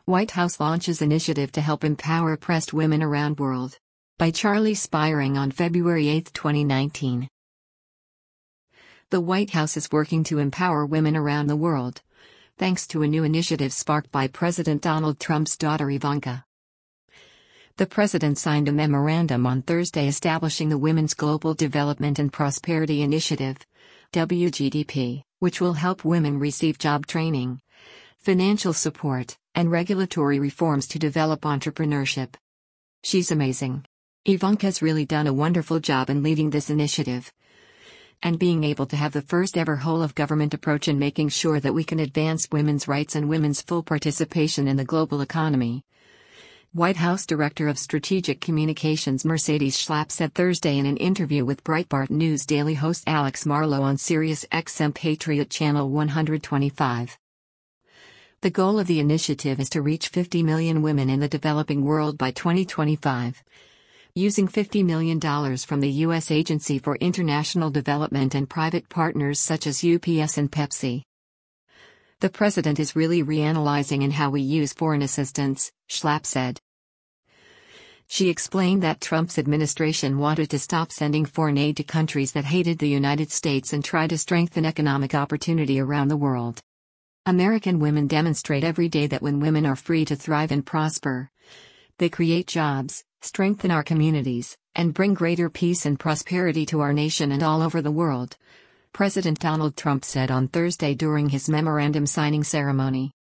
White House launches initiative to help empower oppressed women around world. By Charlie Spiring on February 8, 2019. The White House is working to empower women around the world, thanks to a new initiative sparked by President Donald Trump's daughter Ivanka. The president signed a memorandum on Thursday establishing the Women's Global Development and Prosperity Initiative, WGDP, which will help women receive job training, financial support, and regulatory reforms to develop entrepreneurship. She's amazing. Ivanka's really done a wonderful job in leading this initiative and being able to have the first ever whole-of-government approach in making sure that we can advance women's rights and women's full participation in the global economy. White House Director of Strategic Communications Mercedes Schlapp said Thursday in an interview with Breitbart News Daily host Alex Marlow on Sirius XM Patriot Channel 125. The goal of the initiative is to reach 50 million women in the developing world by 2025. Using $50 million from the U.S. Agency for International Development and private partners such as UPS and Pepsi. The president is really reanalyzing in how we use foreign assistance, Schlapp said. She explained that Trump's administration wanted to stop sending foreign aid to countries that hated the United States and try to strengthen economic opportunity around the world. American women demonstrate every day that when women are free to thrive and prosper, they create jobs, strengthen our communities, and bring greater peace and prosperity to our nation and all over the world, President Donald Trump said on Thursday during his memorandum signing ceremony.